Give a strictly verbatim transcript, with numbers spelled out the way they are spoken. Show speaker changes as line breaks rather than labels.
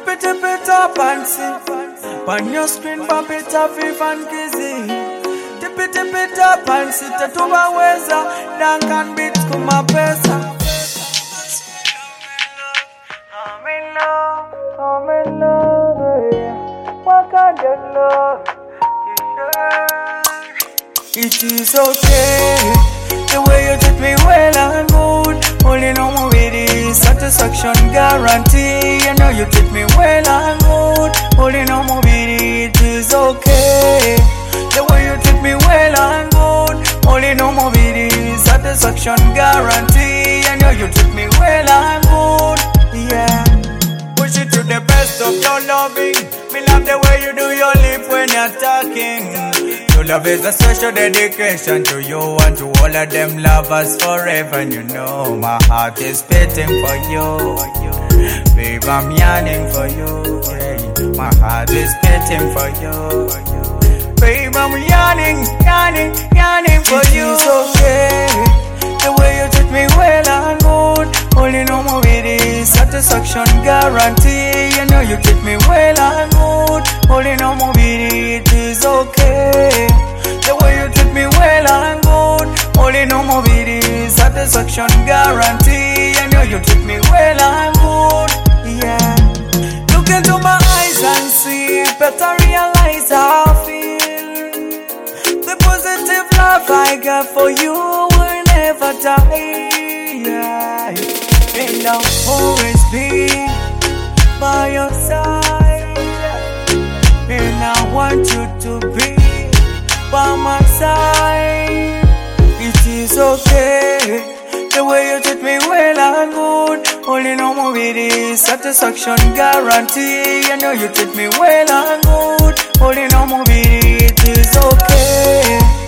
Tip it, tip it up and see. On your screen, bump it up, if and kizzy. Tip it, tip it up and see. Tatuba weza, Duncan beats kuma pesa. I'm in love, I'm in love, yeah. What kind of love? It is okay, the way you treat me well and good. Only no more with this satisfaction guarantee. You know you treat me well and good. Only no more with it is okay, the way you treat me well and good. Only no more with this satisfaction guarantee. You know you treat me well and good, yeah. Push it to the best of your loving. Me love the way you do your lip when you're talking. Your love is a special dedication to you and to all of them lovers forever. And you know my heart is beating for you. Babe, I'm yearning for you. Yeah. My heart is beating for you. Babe, I'm yearning, yearning, yearning for you. It's okay, the way you treat me well and good. Only no more with this satisfaction guarantee. You know you treat me well and good. Only no more with it is okay, the way you treat me well and good. Only no more with this satisfaction guarantee. You know you treat me well and good, yeah. Look into my eyes and see, better realize how I feel. The positive love I got for you will never die, yeah. And I'll always be by your side, and I want you to be by my side. It is okay, the way you treat me well and good. Only no more with this satisfaction guarantee. You know you treat me well and good. Only no more with it is okay.